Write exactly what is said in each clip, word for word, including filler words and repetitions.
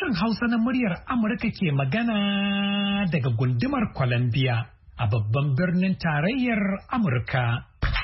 Sashen Hausa na muryar Amurka ke magana daga gundumar Columbia a babban birnin tarayyar Amurka.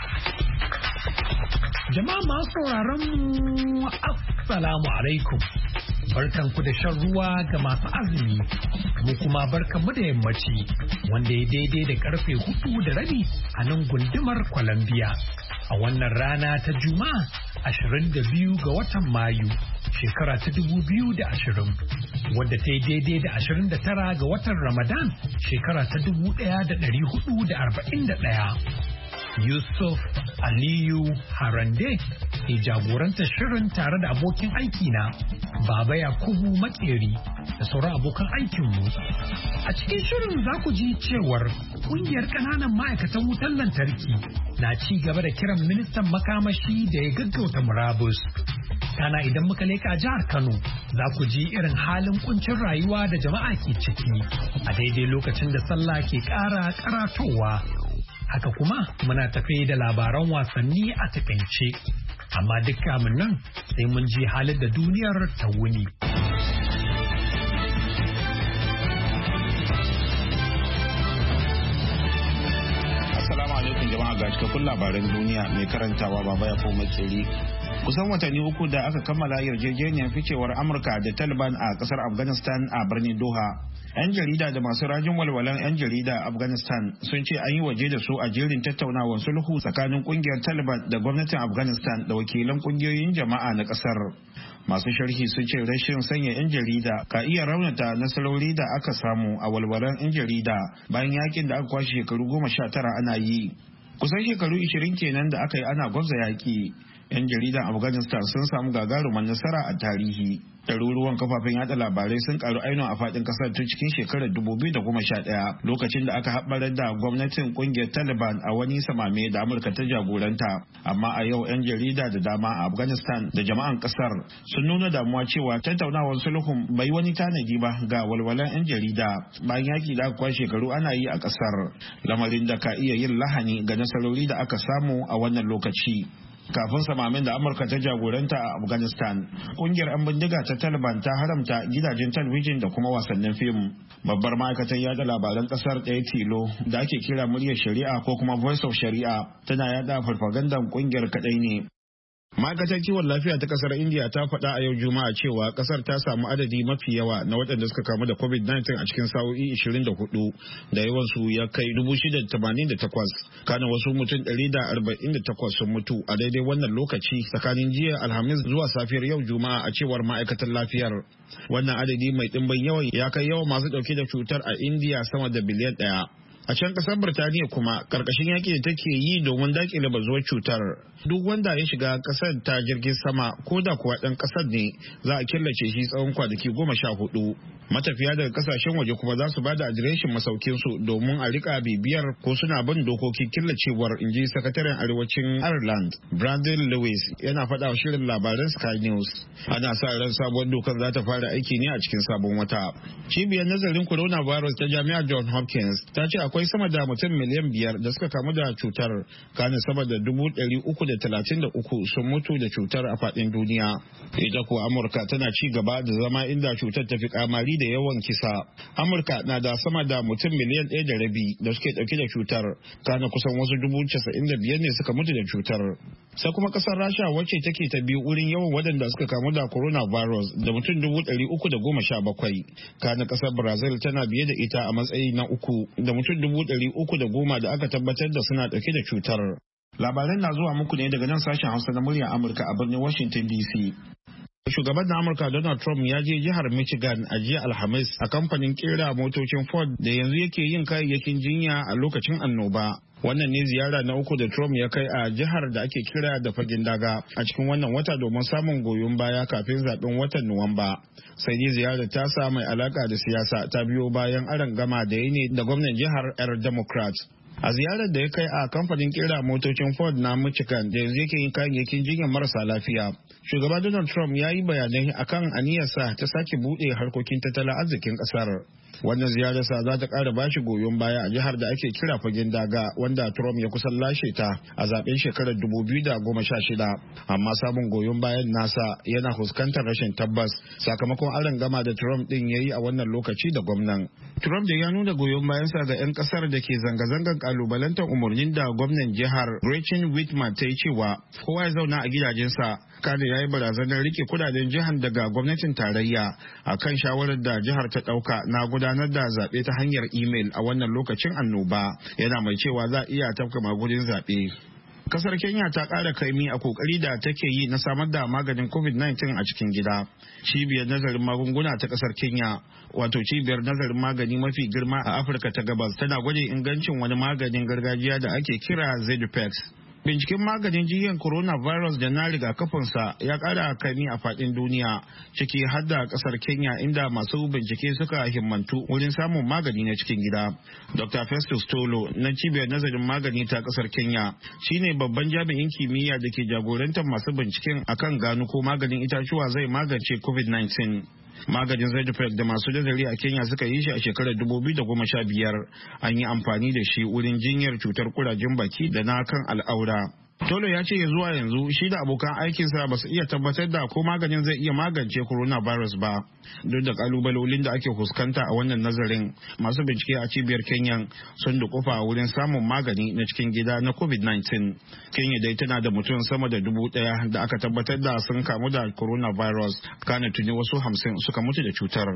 Jama'a masu sauraron mu Assalamu alaikum. Barkanku da shan ruwa ga masu azumi, mu kuma barkanmu da yammaci wanda ya daidai da karfe hudu da rabi a nan gundumar Columbia. A wannan rana ta Juma'a ashirin da biyu ga watan Mayu shekara ta dubu biyu da ashirin wadda ta yi daidai da ashirin da tara ga watan Ramadan shekara ta dubu ɗaya da ɗari hudu da arba'in da ɗaya. Yusuf Aliyu Harande ke jagorantar shirin tare da abokin aikina Baba Yakubu Makeri da sauran abokan aikinmu. A cikin shirin za ku ji cewar kungiyar ƙananan ma'aikatan wutar lantarki na ci gaba da kiran ministan makamashi da ya gaggauta murabus. Kana idan muka leka jihar Kano za ku ji irin halin kuncin rayuwa da jama'a ke ciki a daidai lokacin da sallah ke ƙara karatowa. Haka kuma muna tafe da labaran wasanni a takaice, amma duk kamun nan sai mun ji halin da duniyar ta wuni. Assalamu alaikum jama'a, ga cikakkun labaran duniya mai karantawa Baba ya koma tsiri. Kusan watanni uku da aka kammala yarjejeniyar ficewar Amurka da Taliban a kasar Afghanistan a birnin Doha. 'Yan jarida da masu rajin walwalan 'yan jarida a Afghanistan sun ce an yi waje da su a jerin tattaunawar sulhu tsakanin kungiyar Taliban da gwamnatin Afghanistan da wakilan kungiyoyin jama'a na kasar. Masu sharhi sun ce rashin sanya 'yan jarida ka iya raunata nasarori da aka samu a walwalan 'yan jarida bayan yakin da aka kwashe shekaru goma sha tara ana yi. Kusan shekaru ishirin kenan da aka yi ana gwabza yaki. 'Yan jaridan Afghanistan sun samu gagarumar nasara a tarihi. Ɗaruruwan kafafen yada labarai sun karu ainihin a faɗin ƙasar tun cikin shekarar dubu biyu da goma sha ɗaya lokacin da aka haɓarar da gwamnatin ƙungiyar Taliban a wani samame da Amurka ta jagoranta. Amma a yau 'yan jarida da dama a Afghanistan da jama'an ƙasar sun nuna damuwa cewa tattaunawar sulhun bai wani tanadi ba ga walwalan 'yan jarida bayan yaki da aka kwashe shekaru ana yi a ƙasar, lamarin da ka iya yin lahani ga nasarori da aka samu a wannan lokaci. Kafin samamin da Amurka ta jagoranta a Afghanistan, kungiyar 'yan bindiga ta Taliban ta haramta gidajen talabijin da kuma wasannin fim. Babbar ma'aikatar yada labaran kasar ɗaya tilo da ake kira muryar shari'a ko kuma voice of shari'a tana yada farfagandan kungiyar kadai ne. Ma'aikatar kiwon lafiya ta kasar India ta faɗa a yau Juma'a cewa kasar ta samu adadi mafi yawa na waɗanda suka kamu da covid nineteen a cikin sa'o'i ishirin da hudu da yawan su ya kai dubu shida da tamanin da takwas. Kana wasu mutum ɗari da arba'in da takwas sun mutu a daidai wannan lokaci tsakanin jiya Alhamis zuwa safiyar yau Juma'a a cewar ma'aikatar lafiyar. Wannan adadi mai ɗimbin yawan ya kai yawan masu ɗauke da cutar a India sama da biliyan ɗaya. A can kasar Birtaniya kuma karkashin yaki da take yi domin dakile bazuwar cutar, duk wanda ya shiga kasar ta jirgin sama ko da kuwa dan kasar ne za a killace shi tsawon kwanaki goma sha hudu. Matafiya daga kasashen waje kuma za su ba da adireshin masaukin su domin a rika bibiyar ko suna bin dokokin killacewar, inji sakataren arewacin Ireland Brandon Lewis yana faɗa wa shirin labaran Sky News. Ana sa ran sabuwar dokar za ta fara aiki ne a cikin sabon wata. Cibiyar nazarin coronavirus ta Jami'ar Johns Hopkins ta ce akwai sama da mutum miliyan biyar da suka kamu da cutar, kana sama da dubu ɗari uku da talatin da uku sun mutu da cutar a faɗin duniya. Ita kuwa Amurka tana ci gaba da zama inda cutar ta fi kamari da yawan kisa. Amurka na da sama da mutum miliyan ɗaya da rabi da suke ɗauke da cutar, kana kusan wasu dubu casa'in da biyar ne suka mutu da cutar. Sai kuma ƙasar Rasha wacce take ta biyu wurin yawan waɗanda suka kamu da coronavirus da mutum dubu ɗari uku da goma sha bakwai. Kana ƙasar Brazil tana biye da ita a matsayi na uku da mutum dubu ɗari uku da goma da aka tabbatar da suna ɗauke da cutar. Labaran na zuwa muku ne daga nan sashen Hausa na muryar Amurka a birnin Washington D C. Shugaban na Amurka Donald Trump ya je jihar Michigan a jiya Alhamis a kamfanin kera motocin Ford da yanzu yake yin kayayyakin jinya a lokacin annoba. Wannan ne ziyara na uku da Trump ya kai a jihar da ake kira da fagen daga a cikin wannan wata domin samun goyon baya kafin zaben watan Nuwamba. Sai dai ziyarar ta sa mai alaka da siyasa ta biyo bayan arangama da ya ne da gwamnan jihar 'yar Democrat. A ziyarar da ya kai a kamfanin kera motocin Ford na Michigan da yanzu yake yin kayayyakin jinyar marasa lafiya, shugaba Donald Trump ya yi bayanai akan aniyarsa ta sake buɗe harkokin tattalin arzikin ƙasar. Wannan ziyararsa za ta ƙara bashi goyon baya a jihar da ake kira fagen daga wanda Trump ya kusan lashe ta a zaben shekarar dubu biyu da goma sha shida. Amma samun goyon bayan nasa yana fuskantar rashin tabbas sakamakon aron gama da Trump din ya yi a wannan lokaci da gwamnan. Trump da ya nuna goyon bayansa ga 'yan kasar da ke zanga-zangar kalubalantar umarnin da gwamnan jihar Gretchen Whitmer ta yi cewa kowa ya zauna a gidajensa. Kada ya yi barazanar rike kudaden jihar daga gwamnatin tarayya a kan shawarar da jihar ta ɗauka na gudanar da zaɓe ta hanyar imel a wannan lokacin annoba. Yana mai cewa za a iya tafka magudin zaɓe. Kasar Kenya ta ƙara kaimi a kokari da take yi na samar da maganin covid nineteen a cikin gida. Cibiyar nazarin magunguna ta kasar Kenya, wato cibiyar nazarin magani mafi girma a Afirka ta Gabas, tana gwada ingancin wani maganin gargajiya da ake kira Zedipex. Binciken maganin jinyar coronavirus da na rigakafinsa ya ƙara kaimi a faɗin duniya, ciki har da ƙasar Kenya, inda masu bincike suka himmantu wurin samun magani na cikin gida. Doctor Festus Tolo na cibiyar nazarin magani ta ƙasar Kenya shine babban jami'in kimiyya da ke jagorantar masu binciken akan gano ko maganin itatuwa zai magance covid nineteen. Maganin Zedipex da masu nazari a Kenya suka yi shi a shekarar dubu biyu da goma sha biyar. An yi amfani da shi wurin jinyar cutar kurajen baki da na kan al'aura. Tolo ya ce zuwa yanzu shi da abokan aikinsa ba su iya tabbatar da ko maganin zai iya magance coronavirus ba. Duk da kalubalolin da ake fuskanta a wannan nazarin, masu bincike a cibiyar Kenya sun dukufa wurin samun magani na cikin gida na covid nineteen. Kenya dai tana da mutum sama da dubu daya da aka tabbatar da sun kamu da coronavirus, kana tuni wasu hamsin suka mutu da cutar.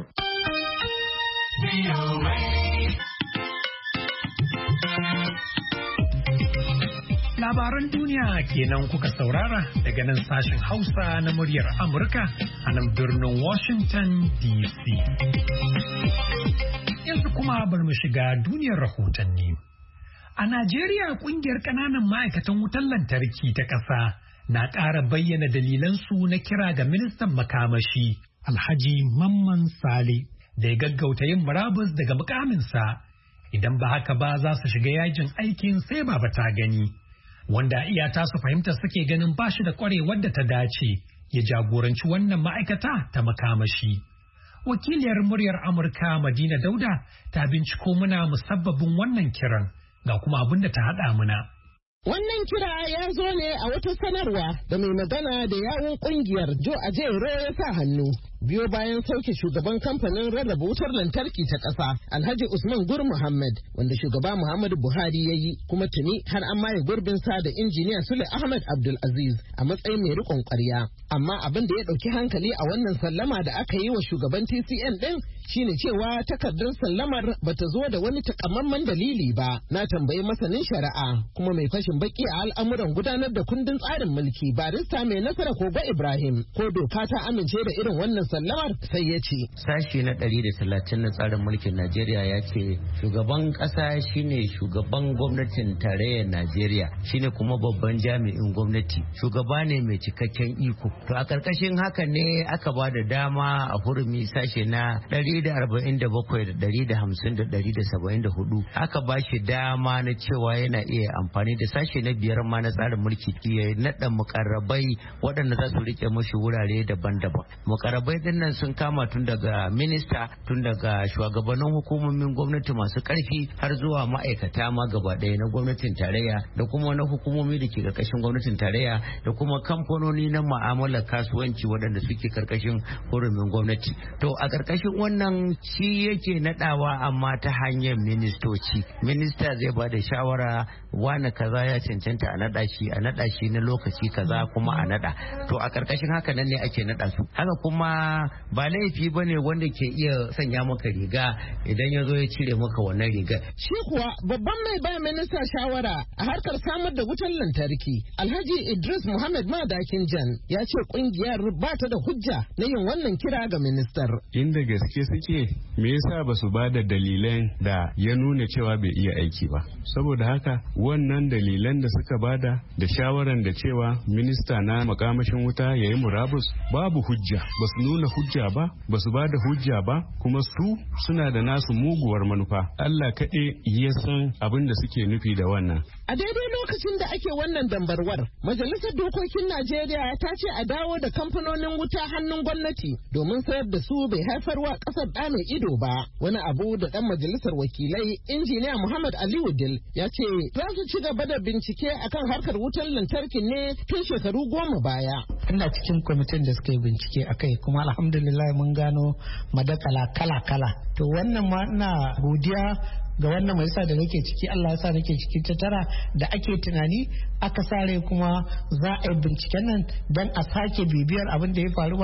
Labaran duniya kenan kuka saurara daga nan sashen Hausa na muryar Amurka a nan birnin Washington D C. Yanzu kuma bar mu shiga duniyar rahotanni. A Najeriya, kungiyar ƙananan ma'aikatan wutar lantarki ta ƙasa na ƙara bayyana dalilansu na kira ga ministan makamashi Alhaji Mamman Sale da ya gaggauta yin murabus daga mukaminsa. Idan ba haka ba za su shiga yajin aikin sai baba ta gani. Wanda iya tasu fahimta suke ganin ba shi da kwarewar da ta dace ya jagoranci wannan ma'aikata ta makamashi. Wakiliyar muryar Amurka Madina Dauda ta binciko muna musabbabin wannan kiran ga kuma abin da ta haɗa muna. Wannan kira ya zo ne a wata sanarwa da mai magana da yawun kungiyar Jo Ajero ya sa hannu. Biyo bayan sauke shugaban kamfanin rarraba wutar lantarki ta ƙasa Alhaji Usman Gur Muhammad, wanda shugaba Muhammadu Buhari ya yi, kuma tuni har an maye gurbin sa da injiniya Sule Ahmed Abdul Aziz a matsayin mai rikon ƙwarya. Amma abin da ya ɗauki hankali a wannan sallama da aka yi wa shugaban T C N ɗin shine cewa takardar sallamar bata zo da wani takamaiman dalili ba. Na tambayi masanin shari'a kuma mai fashin baki a al'amuran gudanar da kundin tsarin mulki barista mai nasara Kogo Ibrahim ko doka ta amince da irin wannan sallamar, sai ya ce. Sashi na ɗari da talatin na tsarin mulkin Najeriya ya ce shugaban ƙasa shine shugaban gwamnatin tarayyar Najeriya, shine kuma babban jami'in gwamnati, shugaba ne mai cikakken iko. To a ƙarƙashin haka ne aka ba da dama a hurumi sashe na ɗari da arba'in da bakwai da ɗari da hamsin da ɗari da saba'in da hudu aka ba shi dama na cewa yana iya amfani da sashe na biyar ma na tsarin mulki ya naɗa mukarrabai waɗanda za su rike mashi wurare daban-daban. Mukarrabai din nan sun kama tun daga minista, tun daga shugabannin hukumomin gwamnati masu ƙarfi har zuwa ma'aikata ma gaba ɗaya na gwamnatin tarayya da kuma na hukumomi da ke ƙarƙashin gwamnatin tarayya da kuma kamfanoni na mu'amalar kasuwanci waɗanda suke ƙarƙashin hurumin gwamnati. To a ƙarƙashin wannan shi yake naɗawa amma ta hanyar ministoci. Minista zai ba da shawara wani kaza ya cancanta a naɗa shi a naɗa shi na lokaci kaza kuma a naɗa. To a ƙarƙashin haka nan ne ake naɗa su. Haka kuma ba laifi ba ne wanda ke iya sanya maka riga idan ya zo ya cire maka wannan rigar. Shi kuwa babban mai ba minista shawara a harkar samar da wutar lantarki Alhaji Idris Muhammad Madakin Jan ya ce kungiyar ba ta da hujja na yin wannan kira ga ministar. Inda gaske suke, me yasa ba su ba da dalilan da ya nuna cewa bai iya aiki ba? Saboda haka wannan dalilan da suka bada da shawaran da cewa minista na makamashin wuta ya yi murabus babu hujja, ba su nuna hujja ba ba su ba da hujja ba kuma su suna da nasu muguwar manufa. Allah kaɗai ya san abin da suke nufi da wannan. A daidai lokacin da ake wannan dambarwar, Majalisar Dokokin Najeriya ta ce a dawo da kamfanonin wuta hannun gwamnati domin sayar da su bai haifarwa ƙasar ɗa mai ido ba. Wani abu da ɗan majalisar wakilai injiniya Muhammad Aliyu Dil ya ce za su ci gaba da bincike akan harkar wutar lantarki ne tun shekaru goma baya. Ina cikin kwamitin da suka yi bincike a kai kuma alhamdulillah mun gano madakala kala-kala. To wannan ma ina godiya ga wannan mai sa da nake ciki, Allah ya sa nake ciki ta tara da ake tunani aka sare kuma za a yi binciken nan don a sake bibiyar abin da ya faru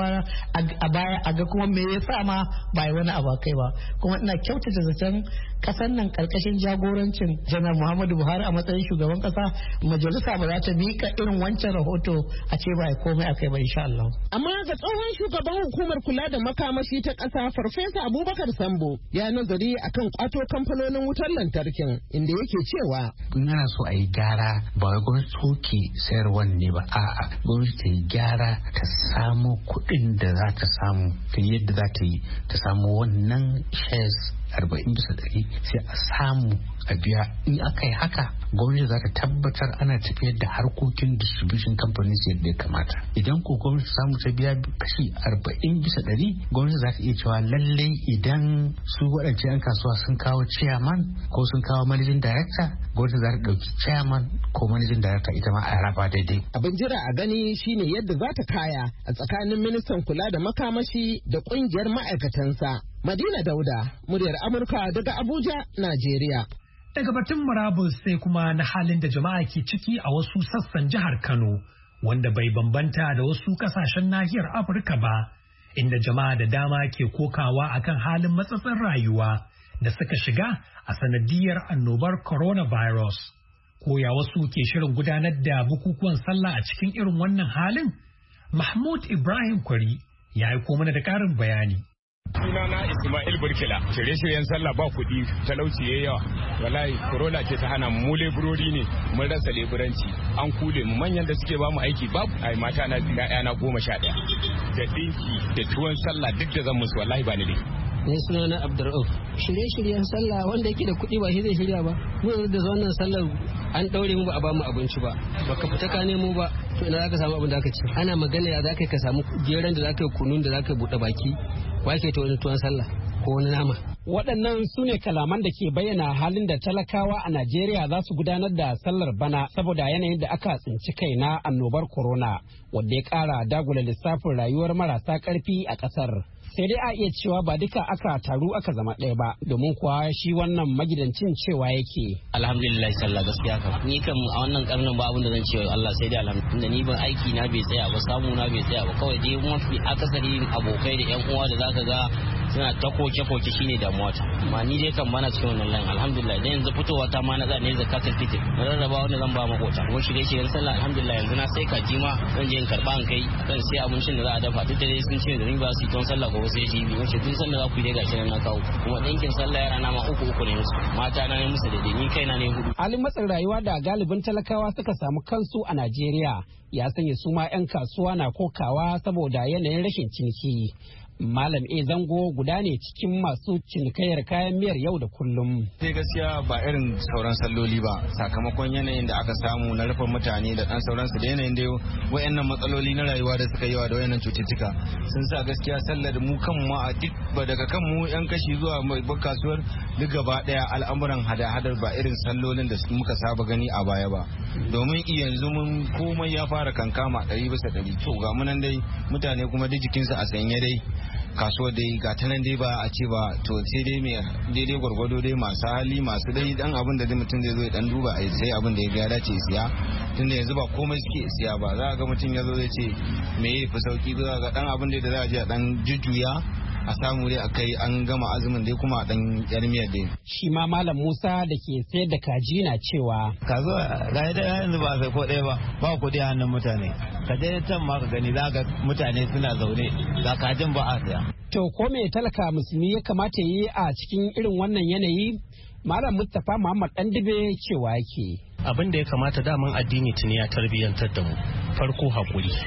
a baya a ga kuma me yasa ma ba yi wani abu kai ba. Kuma ina kyautata zaton kasan nan karkashin jagorancin janar Muhammadu Buhari a matsayin shugaban kasa, majalisa ba za ta mika irin wancan rahoto a ce ba komai akai ba insha Allah. Amma ga tsohon shugaban hukumar kula da makamashi ta kasa Farfesa Abubakar Sambo ya nazari akan kwato kamfanonin wutar lantarkin inda yake cewa in ana so a yi gyara ba wai gwamnati soke sayarwan ne ba, a'a gwamnati ta yi gyara ta samu kuɗin da za ta samu ta yadda za ta yi ta samu wannan shares arba'in bisa ɗari sai a samu a biya. In aka yi haka gwamnati za ta tabbatar ana tafiyar da harkokin distribution companies yadda ya kamata. Idan ko gwamnati samu ta biya kashi arba'in bisa ɗari, gwamnati za ta iya cewa lallai idan su waɗancan 'yan kasuwa sun kawo chairman ko sun kawo managing director, gwamnati za ta ɗauki chairman ko managing director ita ma a raba daidai. Abin jira a gani shine yadda za ta kaya a tsakanin ministan kula da makamashi da ƙungiyar ma'aikatansa. Madina Dauda, muryar Amurka daga Abuja, Najeriya. Daga batun murabus sai kuma na halin da jama'a ke ciki a wasu sassan jihar Kano, wanda bai bambanta da wasu kasashen nahiyar Afirka ba, inda jama'a da dama ke kokawa akan halin matsatsin rayuwa da suka shiga a sanadiyar annobar coronavirus. Koya wasu ke shirin gudanar da bukukuwan sallah a cikin irin wannan halin? Mahmud Ibrahim Kwari ya aiko mana da ƙarin bayani. Sunana Ismail Burkila, shirye-shiryen sallah ba kuɗi, talauci yayi yawa. Wallahi corona ce ta hana mu leburori ne, mun rasa leburanci. An kule mu manyan da suke ba mu aiki babu. Ai mata na ƴaƴa na goma sha ɗaya. Da dinki da tuwon sallah duk da zan musu wallahi ba ni dai. Ne sunana Abdurrauf. Shirye-shiryen sallah wanda yake da kuɗi ba shi zai shirya ba. Mu da wannan sallar an ɗaure mu ba a ba mu abinci ba. Baka fita ka nemo ba. To ina zaka samu abin da aka ci. Ana magana ya zaka ka samu geran da zaka yi kunun da zaka buɗe baki. Wake ta wani tuwon sallah ko wani nama. Waɗannan su ne kalaman da ke bayyana halin da talakawa a Najeriya za su gudanar da sallar bana saboda yanayin da aka tsinci kai na annobar corona wadda ya ƙara dagula lissafin rayuwar marasa ƙarfi a ƙasar. Sai dai a iya cewa ba duka aka taru aka zama ɗaya ba domin kuwa shi wannan magidancin cewa yake. Alhamdulillah sallah gaskiya kam ni kam a wannan karnin ba abin da zan ce Allah sai dai alhamdulillah ni ban aiki na bai tsaya ba samu na bai tsaya ba kawai dai mafi akasari abokai da yan uwa da zaka ga suna ta koke koke shine damuwa ta amma ni dai kan bana cikin wannan layin alhamdulillah dan yanzu fitowa ta ma na za ne zakatul fitr na rarraba wanda zan ba makota ko shirye shiryen sallah alhamdulillah yanzu na sai kaji ma zan je in karba an kai kan sai abincin da za a dafa duk da dai sun ce da ni ba su ton sallah ko sai shi bi wace tun sallah za ku yi dai gashi nan na kawo kuma dinkin sallah yara na ma uku uku ne musu mata na ne musu da ni kaina ne hudu. Halin matsin rayuwa da galibin talakawa suka samu kansu a Najeriya ya sanya su ma 'yan kasuwa na kokawa saboda yanayin rashin ciniki. Malam A Zango guda ne cikin masu cinikayyar kayan miyar yau da kullum. Sai gaskiya ba irin sauran salloli ba sakamakon yanayin da aka samu na rufe mutane da dan sauransu da yanayin da wayannan matsaloli na rayuwa da suka yawa da wayannan cututtuka sun sa gaskiya sallar mu kan mu a duk ba daga kan mu yan kashi zuwa kasuwar duk gaba daya al'amuran hada-hadar ba irin sallolin da muka saba gani a baya ba domin yanzu mun komai ya fara kankama ɗari bisa ɗari to ga munan dai mutane kuma duk jikinsu a sanye dai kasuwa dai ga ta nan dai ba a ce ba to sai dai mai daidai gwargwado dai masu hali masu dai dan abin da mutum zai zo ya dan duba a sai abin da ya ga dace siya tunda yanzu ba komai suke siya ba za ga mutum ya zo zai ce me ya fi sauki za ga dan abin da za a je a dan jujjuya a samu dai akai an gama azumin dai kuma a dan yar miyar dai. Shi ma Malam Musa da ke sayar da kaji na cewa. Ka zo ga da yanzu ba sai ko ɗaya ba ba kuɗi a hannun mutane. Ka je can ma ka gani za ga mutane suna zaune ga kajin ba a saya. To ko me talaka musulmi ya kamata yi a cikin irin wannan yanayi? Malam Mustapha Muhammad Dandibe cewa yake. Abin da ya kamata daman addini tuni ya tarbiyyantar da mu. Farko haƙuri.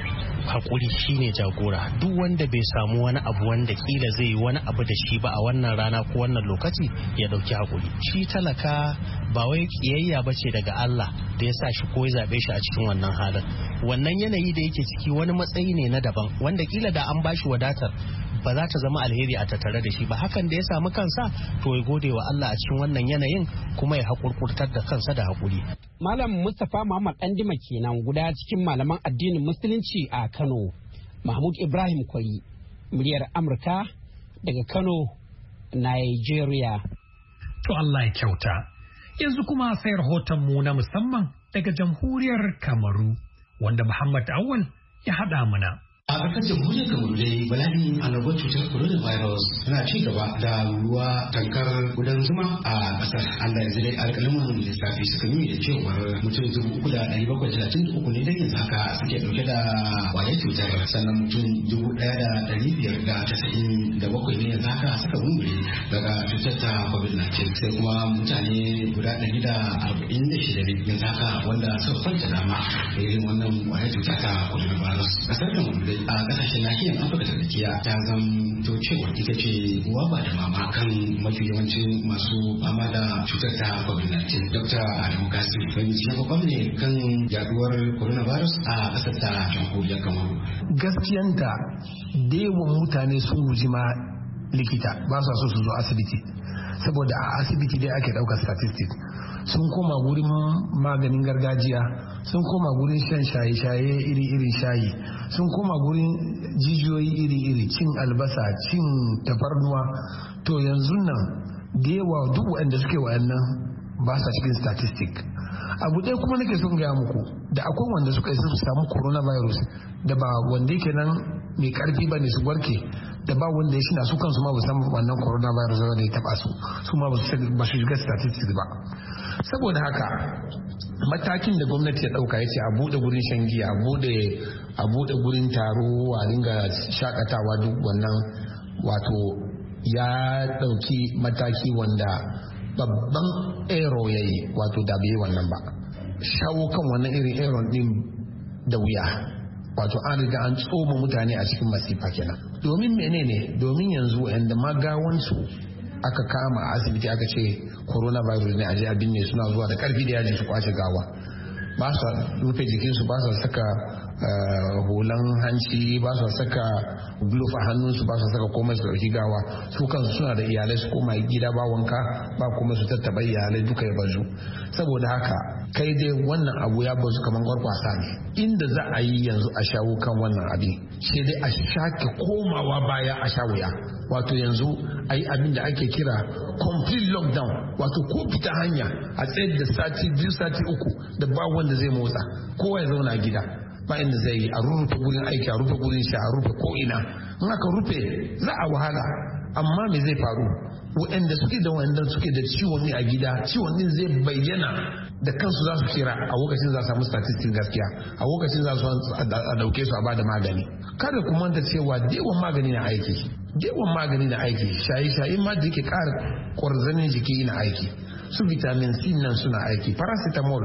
hakuri shine jagora. Duk wanda bai samu wani abu wanda kila zai yi wani abu da shi ba a wannan rana ko wannan lokaci ya dauki hakuri. Shi talaka ba wai kiyayya bace daga Allah da ya sa shi ko ya zabe shi a cikin wannan halin. Wannan yanayi da yake ciki wani matsayi ne na daban wanda kila da an bashi wadatar ba za ta zama alheri a tattare da shi ba. Hakan da ya samu kansa to ya gode wa Allah a cikin wannan yanayin kuma ya hakurkurtar da kansa da hakuri. Malam Mustapha Muhammad Dandima kenan guda cikin malaman addinin Musulunci a Kano. Mahmud Ibrahim Kwari, muryar Amurka daga Kano, Nigeria. To Allah ya kyauta. Yanzu kuma sai rahoton mu na musamman daga jamhuriyar Kamaru wanda Muhammad Awal ya haɗa mana. A ƙasar jamhuriyar Kamaru dai bala'in annobar cutar coronavirus tana ci gaba da ruwa tankar gudan zuma a ƙasar. Allah yanzu dai alƙalaman lissafi suka nuni da cewar mutum dubu uku da ɗari bakwai talatin da uku ne da yanzu haka suke ɗauke da ƙwayar cutar, sannan mutum dubu ɗaya da ɗari biyar da casa'in da bakwai ne yanzu haka suka mumure daga cutar ta covid nineteen, sai kuma mutane guda ɗari da arba'in da shida ne yanzu haka wanda suka kwanta dama da irin wannan ƙwayar cuta ta coronavirus. Ƙasar Kamaru dai a kasashen nahiyar Afirka ta tsakiya ta zamto cewa ita ce uwa ba da mama kan mafi yawancin masu fama da cutar ta covid nineteen. Dokta Adamu Kasi bai ya babban ne kan yaduwar coronavirus a kasar ta jamhuriyar Kamaru. Gaskiyan da yawan mutane sun guji ma likita ba su so su zo asibiti saboda a asibiti dai ake ɗaukar statistics. Sun koma gurin maganin gargajiya, sun koma gurin shan shaye-shaye iri-iri shayi, sun koma gurin jijiyoyi iri-iri, cin albasa, cin tafarnuwa. To yanzu nan da yawa duk waɗanda suke wayannan ba sa cikin statistic. Abu ɗaya kuma nake son gaya muku da akwai wanda suka isa su samu coronavirus da ba wanda yake nan mai karfi ba ne su warke, da ba wanda ya shina su kansu ma ba san wannan coronavirus da ya taba su su ma ba su shiga statistics ba. Saboda haka matakin da gwamnati ya dauka yace a bude gurin shan giya, a bude a bude gurin taro, a ringa shakatawa, duk wannan wato ya dauki mataki wanda babban ero yayi, wato da bai wannan ba. Shawo kan wannan irin ero din da wuya, wato an riga an tsoma mutane a cikin masifa kenan. Domin menene? Domin yanzu wanda magawansu aka kama a asibiti aka ce coronavirus ne a je a binne suna zuwa da karfi da yaji su kwace gawa, ba su rufe jikinsu, ba su saka hulan hanci, ba su saka glove a hannunsu, ba su saka komai su dauki gawa. Su kansu suna da iyalai, su koma gida ba wanka ba kuma su tattaba iyalai duka ya bazu. Saboda haka kai dai wannan abu ya bazu kamar gwarkwasa ne. Inda za a yi yanzu a shawo kan wannan abin sai dai a shake komawa baya a sha wuya, wato yanzu a yi abin da ake kira complete lockdown, wato ko fita hanya a tsayar da sati biyu sati uku da ba wanda zai motsa, kowa ya zauna gida ba inda zai yi, a rufe gurin aiki, a rufe gurin sha, a rufe ko ina. In aka rufe za a wahala, amma me zai faru? Waɗanda suke da waɗanda suke da ciwon ne a gida, ciwon din zai bayyana da kansu za su kira, a lokacin za su samu statistics gaskiya, a lokacin za su a dauke su a bada magani. Kada ku manta cewa dewan magani na aiki, dewan magani na aiki, shaye-shaye ma da yake ƙara ƙwarzanin jiki na aiki, su vitamin C nan suna aiki, paracetamol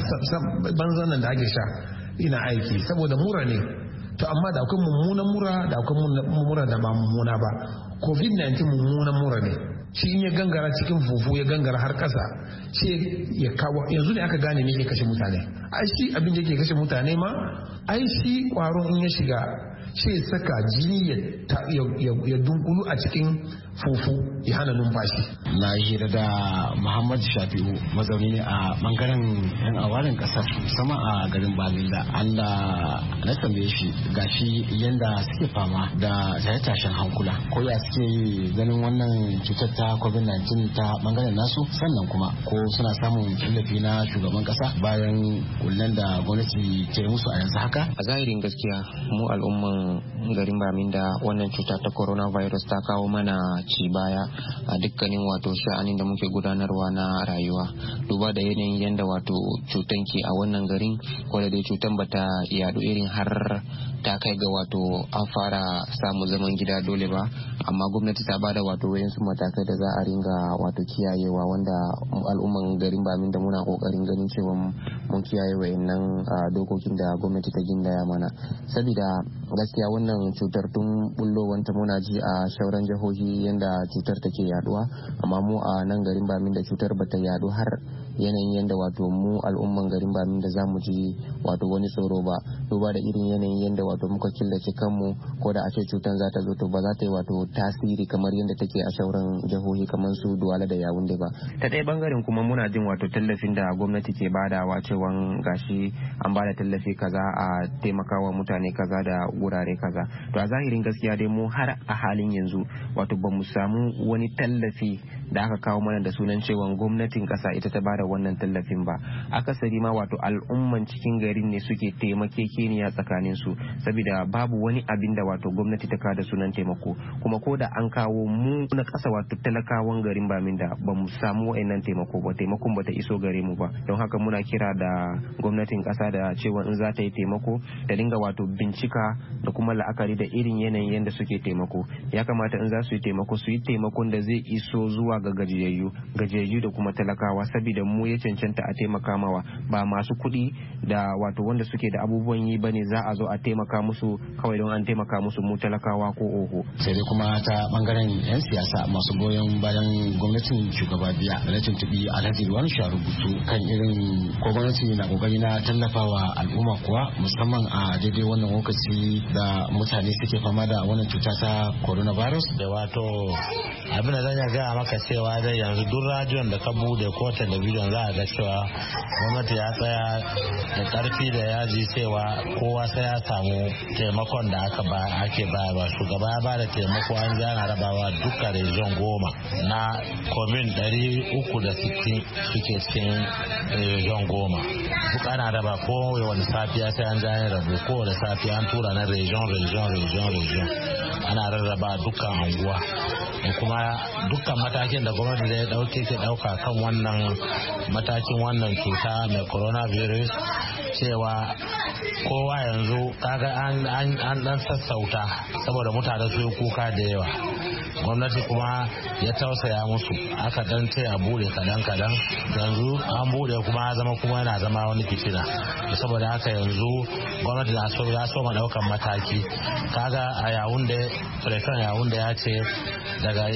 banzan nan da ake sha ina aiki saboda mura ne. To amma da akwai mummunan mura da akwai mura da ba mummuna ba. covid nineteen mummunan mura ne, shi in ya gangara cikin fufu ya gangara har kasa shi ya kawo. Yanzu ne aka gane me ke kashe mutane. Ai shi abin da yake kashe mutane ma ai shi kwaron in ya shiga shi ya saka jini ya dunkulu a cikin fufu ya hana numfashi. Na yi hira da Muhammad Shafi'u, mazauni ne a bangaren yan awarin kasar sama a garin Balinda. Allah na tambaye shi gashi yanda suke fama da tashe-tashen hankula, ko ya suke ganin wannan cutar ta covid nineteen ta bangaren nasu, sannan kuma ko suna samun tallafi na shugaban kasa bayan kullen da gwamnati ta yi musu a yanzu haka. A zahirin gaskiya mu al'umman garin Baminda wannan cuta ta coronavirus ta kawo mana ci baya a dukkanin wato sha'anin da muke gudanarwa na rayuwa, duba da yanayin yadda wato cutan ke a wannan garin, ko da dai cutan bata yadu irin har ta kai ga wato an fara samu zaman gida dole ba, amma gwamnati ta bada wato wayansu matakai da za a ringa wato kiyayewa, wanda al'umman garin Bamin da muna kokarin ganin cewa mun kiyaye wayannan dokokin da gwamnati ta gindaya mana, saboda gaskiya wannan cutar tun bullowanta muna ji a shauran jihohi yanda cutar take yaduwa, amma mu a nan garin Bamin da cutar bata yadu har yanayin yanda wato mu al'umman garin Bamin da zamu ji wato wani tsoro ba, duba da irin yanayin yanda wato muka killace kanmu, ko da a ce cutar za ta zo to ba za ta yi wato tasiri kamar yadda take a shauran jihohi kamar su Duwala da Yawunde ba. Ta ɗaya bangaren kuma muna jin wato tallafin da gwamnati ke badawa cewa gashi an bada tallafi kaza a taimakawa mutane kaza da wurare kaza, to a zahirin gaskiya dai mu har a halin yanzu wato ba mu samu wani tallafi da aka kawo mana da sunan cewa gwamnatin kasa ita ta bada wannan tallafin ba. Akasari ma wato al'umman cikin garin ne suke taimakekeniya tsakanin su, saboda babu wani abin da wato gwamnati ta kada sunan taimako, kuma ko da an kawo mu na kasa wato talakawan garin Bamin da ba mu samu wa'annan taimako ba, taimakon ba ta iso gare mu ba. Don haka muna kira da gwamnatin kasa da cewa in za ta yi taimako ta dinga wato bincika da kuma la'akari da irin yanayin yadda suke taimako. Ya kamata in za su yi taimako su yi taimakon da zai iso zuwa ga gajiyayyu gajiyayyu da kuma talakawa, saboda mu ya cancanta a taimaka mawa, ba masu kuɗi da wato wanda suke da abubuwan yi bane za a zo a taimaka musu kawai don an taimaka musu mu talakawa ko oho. Sai dai kuma ta bangaren yan siyasa masu goyon bayan gwamnatin shugaba Biya da na tuntuɓi Alhaji Ruwan Sharubutu kan irin ko gwamnati na kokari na tallafawa al'umma kuwa, musamman a daidai wannan lokaci da mutane suke fama da wannan cuta ta coronavirus. Da wato abin da zan gaya maka cewa dai yanzu duk radiyon da ka bude ko talabijin za a ga cewa gwamnati ya tsaya da karfi da yaji cewa kowa sai ya samu taimakon da aka ba ake bayarwa. Shugaba ya bada taimako an jana rabawa duka region goma na komin ɗari uku da sittin suke cikin region goma, duk ana raba ko wani safiya sai an jana rabu, ko wani safiya an tura na region region region region ana rarraba dukkan anguwa. Kuma dukkan matakin da gwamnati da ya dauke ke dauka kan wannan matakin wannan cuta mai coronavirus, cewa kowa yanzu kaga an an dan sassauta saboda mutane su kuka da yawa, gwamnati kuma ya tausaya musu aka dan ce a bude kadan kadan, yanzu an bude kuma ya zama kuma yana zama wani fitina, saboda haka yanzu gwamnati na so ya so ma daukan mataki. Kaga a Yawunde, prefen Yawunde ya ce daga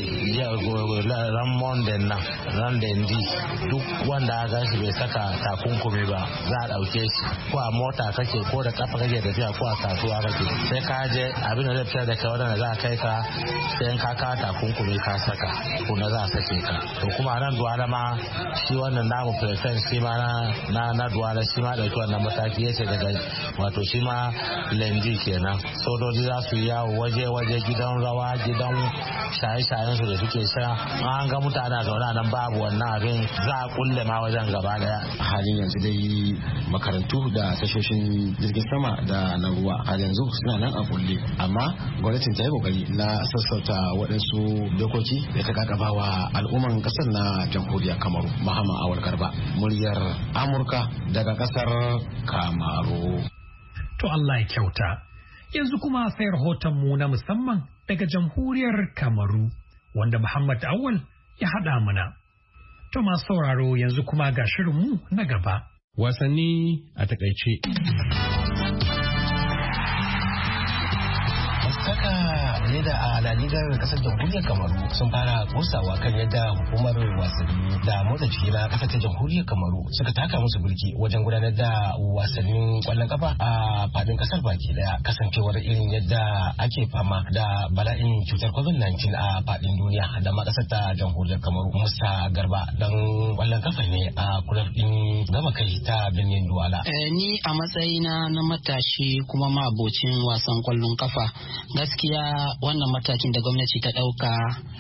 ran Monday nan ran Dendi duk wanda ga shi bai saka takunkumi ba za a dauke shi, ko a mota kake ko da kafa kake tafiya ko a kasuwa kake, sai ka je abin da zai fitar da kai wadanda za a kai ka sai ka ka takunkumi ka saka ko na za a sake ka. To kuma nan Duwala ma shi wannan namu prefen shi ma na na Duwala shi ma dauki wannan mataki, yace daga wato shi ma Lendi kenan sojoji za su yi yawo waje waje gidan rawa gidan shaye-shayen su da suke sha, an ga mutane a zaune nan babu wannan abin za a kulle ma wajen gaba daya. Halin yanzu dai makarantu da tashoshin jirgin sama da na ruwa a yanzu suna nan a kulle, amma gwamnatin ta yi kokari na sassauta waɗansu dokoki da ta kakaba wa al'umman kasar na jamhuriyar Kamaru. Muhammad Awal Garba, muryar Amurka daga kasar Kamaru. To Allah ya kyauta. Yanzu kuma sai rahoton mu na musamman daga jamhuriyar Kamaru wanda Muhammad Awal ya haɗa mana. To masu sauraro yanzu kuma ga shirinmu na gaba. Wasanni a takaice. da a laligar kasar jamhuriyar Kamaru sun fara kosawa kan yadda hukumar wasanni da motsa jiki na kasar ta jamhuriyar Kamaru suka taka musu birki wajen gudanar da wasannin kwallon kafa a fadin kasar baki daya, kasancewar irin yadda ake fama da bala'in cutar covid nineteen a fadin duniya da ma kasar ta jamhuriyar Kamaru. Musa Garba dan kwallon kafa ne a kulab din gama kai ta birnin Duwala. Ni a matsayina na matashi kuma ma abocin wasan kwallon kafa gaskiya wannan matakin da gwamnati ta ɗauka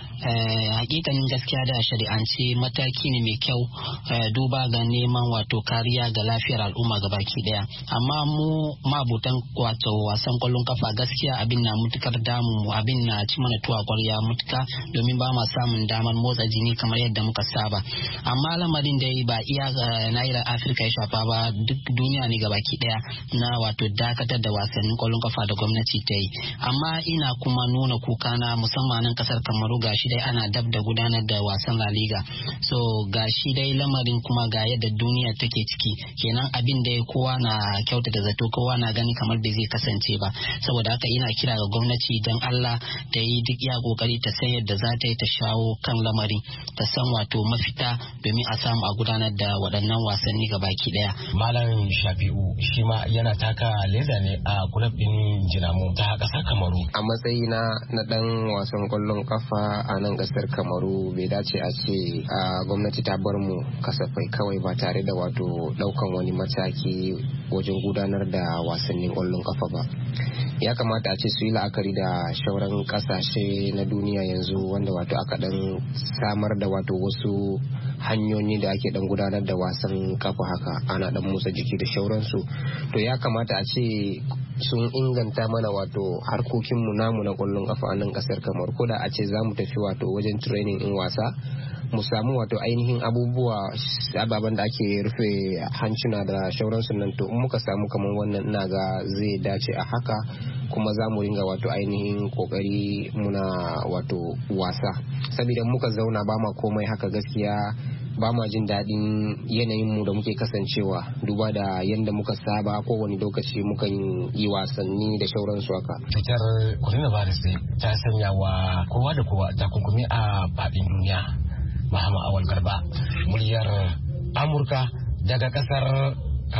hakikanin gaskiya da shari'ance mataki ne mai kyau duba ga neman wato kariya ga lafiyar al'umma baki daya. Amma mu mabutan wato wasan kwallon kafa gaskiya abin na mutukar damu, abin na ci mana tuwa kwarya mutuka domin ba ma samun damar motsa jini kamar yadda muka saba. Amma lamarin da ba iya nahiyar Afirka ya shafa ba, duk duniya ne baki daya na wato dakatar da wasannin kwallon kafa da gwamnati ta yi. Amma ina kuma nuna kuka na musamman nan kasar Kamaru gashi dai ana dab da gudanar da wasan La Liga, so gashi dai lamarin kuma ga yadda duniya take ciki, kenan abin da kowa na kyauta da zato, kowa na gani kamar bai zai kasance ba. Saboda haka ina kira ga gwamnati don Allah ta yi duk ya kokari ta san yadda za ta yi ta shawo kan lamarin, ta san wato mafita domin a samu a gudanar da waɗannan wasanni ga baki daya. Malam Shafi'u shi ma yana taka leda ne a kulab din Jinamo ta ƙasar Kamaru. A matsayina na dan wasan kwallon kafa a nan ƙasar Kamaru, bai dace a ce a gwamnati ta bar mu kasafai kawai ba tare da wato daukan wani mataki wajen gudanar da wasannin kwallon kafa ba. Ya kamata a ce su yi la'akari da shauran kasashe na duniya yanzu wanda wato aka dan samar da wato wasu hanyoyi da ake dan gudanar da wasan kafa haka, ana dan motsa jiki da shauransu. To ya kamata a ce sun inganta mana wato harkokinmu namu na kwallon kafa a nan kasar Kamaru, ko da a ce za mu tafi wato wajen training in wasa mu samu wato ainihin abubuwa ababen da ake rufe hancuna da shauransu nan. To in muka samu kamar wannan ina ga zai dace a haka, kuma za mu ringa wato ainihin kokari muna wato wasa, saboda muka zauna ba ma komai haka gaskiya ba ma jin daɗin yanayin mu da muke kasancewa, duba da yadda muka saba kowane lokaci muka yi wasanni da shauransu haka. Cutar coronavirus ta sanya wa kowa da kowa takunkumi a faɗin duniya. Muhammad Awal Garba, muryar Amurka daga kasar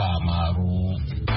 Kamaru.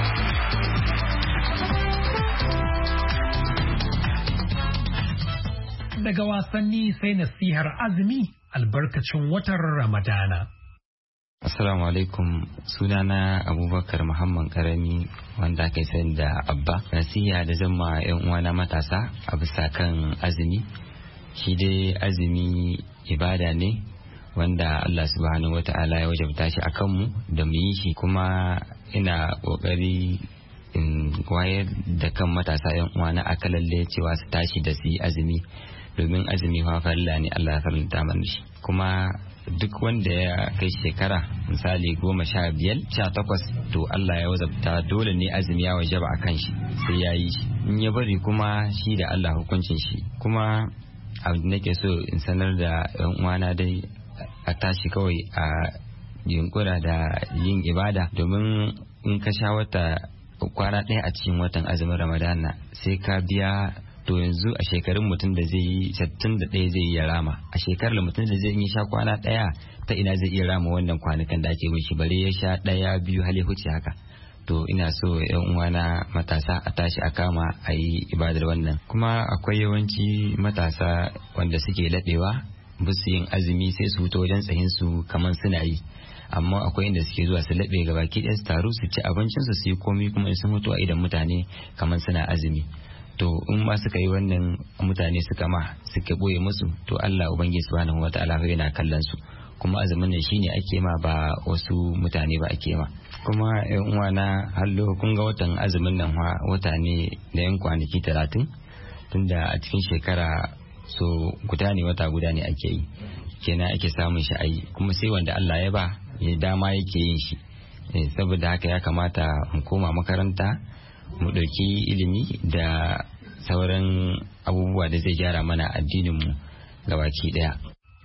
Daga wasanni sai nasihar azumi albarkacin watan Ramadana. Assalamu alaikum, sunana Abubakar Muhammad Karami wanda ake sani da Abba. Nasiha da zan ma 'yan uwana matasa a bisa kan azumi. Shi dai azumi ibada ne wanda Allah subhanahu wata'ala ya wajabta shi akan mu da mu yi shi, kuma ina kokari in wayar da kan matasa 'yan uwana aka lalle cewa su tashi da su yi azumi, domin azumi fa farilla ne Allah ya faranta mana shi. Kuma duk wanda ya kai shekara misali goma sha biyar sha takwas to Allah ya wajabta dole ne azumi ya wajaba a kan shi sai ya yi shi, in ya bari kuma shi da Allah hukuncin shi. Kuma abu da nake so in sanar da yan uwana dai a tashi kawai a yunkura da yin ibada, domin in ka sha wata kwana ɗaya a cikin watan azumin Ramadana sai ka biya. To yanzu a shekarun mutum da zai yi sittin da ɗaya zai yi ya rama, a shekarar mutum da zai yi sha kwana ɗaya ta ina zai iya rama wannan kwanukan da ake mishi, bare ya sha ɗaya biyu hali huce haka. To ina so yan uwana matasa a tashi a kama a yi ibadar wannan. Kuma akwai yawanci matasa wanda suke laɗewa busu yin azumi sai su fito wajen tsayin su kamar suna yi, amma akwai inda suke zuwa su laɓe gaba ki ɗaya su taru su ci abincinsu su yi komi kuma sun mutu a idan mutane kamar suna azumi. To in ma suka yi wannan mutane suka ma suka boye musu, to Allah ubangiji subhanahu wataala yana kallon su, kuma azumin nan shine ake ma ba wasu mutane ba ake ma. Kuma yan uwana hallo kun ga watan azumin nan wata ne da yan kwanaki talatin, tunda a cikin shekara so guda ne wata guda ne ake yi, kenan ake samun shi ayi, kuma sai wanda Allah ya ba ya dama yake yin shi. Saboda haka ya kamata mu koma makaranta mu ɗauki ilimi da sauran abubuwa da zai gyara mana addininmu gabaki ɗaya.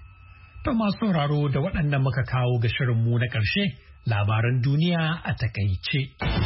To masu sauraro da waɗannan muka kawo ga shirinmu na ƙarshe, labaran duniya a takaice.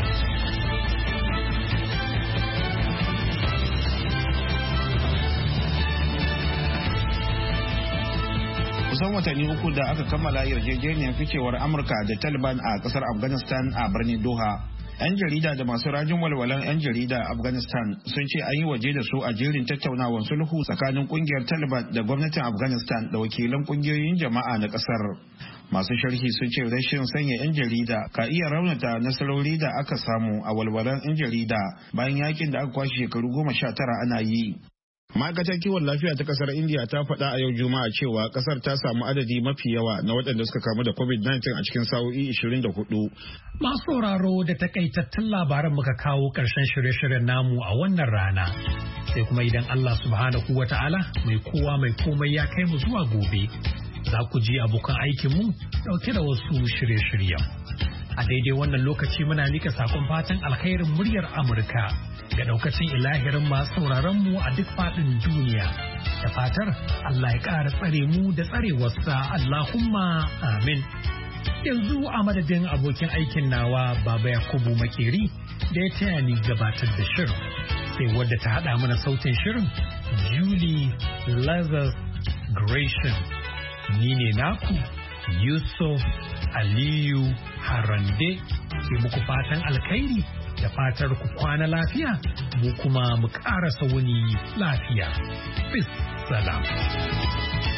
Kusan watanni uku da aka kammala yarjejeniyar ficewar Amurka da Taliban a ƙasar Afghanistan a birnin Doha. 'Yan jarida da masu rajin walwalan 'yan jarida Afghanistan sun ce an yi waje da su a jerin tattaunawar sulhu tsakanin kungiyar Taliban da gwamnatin Afghanistan da wakilan kungiyoyin jama'a na kasar. Masu sharhi sun ce rashin sanya 'yan jarida ka iya raunata nasarori da aka samu a walwalan 'yan jarida bayan yakin da aka kwashe shekaru goma sha tara ana yi. Ma'aikatar kiwon lafiya ta kasar India ta faɗa a yau Juma'a cewa kasar ta samu adadi mafi yawa na waɗanda suka kamu da covid nineteen a cikin sa'o'i ishirin da hudu. Masu sauraro da takaitattun labaran muka kawo ƙarshen shirye-shiryen namu a wannan rana. Sai kuma idan Allah subhanahu wa ta'ala mai kowa mai komai ya kai mu zuwa gobe, za ku ji abokan aikinmu ɗauke da wasu shirye-shiryen. A daidai wannan lokaci muna nika sakon fatan alkhairin muryar Amurka ga daukacin ilahirin masu sauraron mu a duk faɗin duniya. Da fatar Allah ya ƙara tsare mu da tsarewarsa Allahumma amin. Yanzu a madadin abokin aikin nawa Baba Yakubu Makeri da ya taya ni gabatar da shirin. Sai wadda ta haɗa mana sautin shirin Julie Lazarus Gresham. Ni ne naku Yusuf Aliyu Harande ke muku fatan alkhairi da fatar ku kwana lafiya mu kuma mu ƙarasa wuni lafiya. Bis salam.